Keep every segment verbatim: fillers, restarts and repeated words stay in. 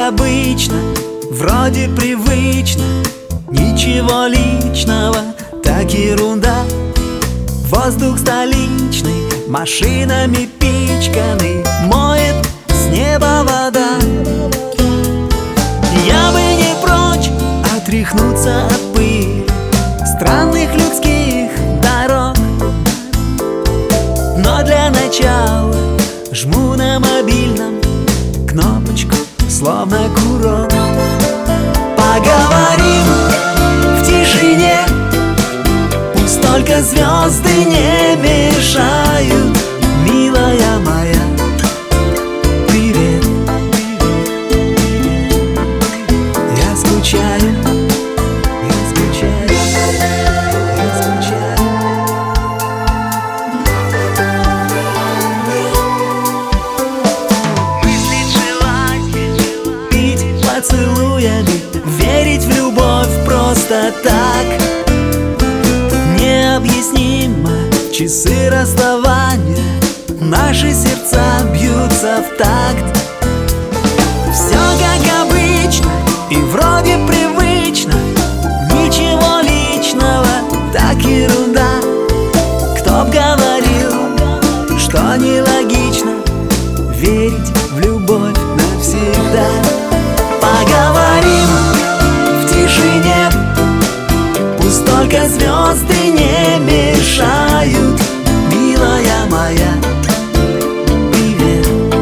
обычно, вроде привычно, ничего личного, так ерунда. Воздух столичный, машинами пичканный, моет с неба вода. Я бы не прочь отряхнуться от пыли странных людских дорог, но для начала жму на мобильном кнопочку, словно курок. Поговорим в тишине, пусть только звезды не мешают. Милая моя, привет, я скучаю, я скучаю, я скучаю. Мыслить, желать, пить поцелуями, верить в любовь просто так. Необъяснимо, в часы расставания наши сердца бьются в такт. Все как обычно и вроде привычно, ничего личного, так ерунда. Кто б говорил, что нелогично верить в любовь навсегда. Поговорим в тишине, пусть только звезды не мешают. Милая моя, привет,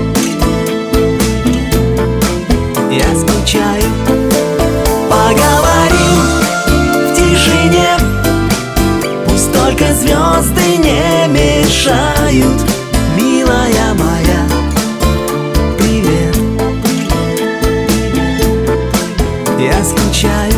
я скучаю. Поговорим в тишине, пусть только звезды не мешают. Милая моя, привет, я скучаю.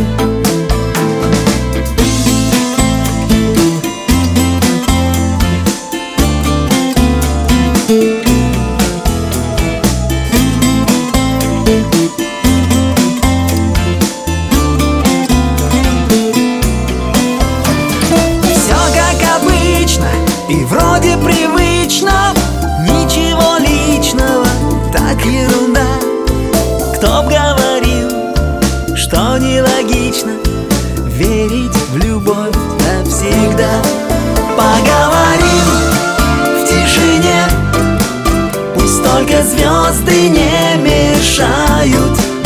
И вроде привычно, ничего личного, так ерунда. Кто б говорил, что нелогично верить в любовь навсегда. Поговорим в тишине, пусть только звезды не мешают.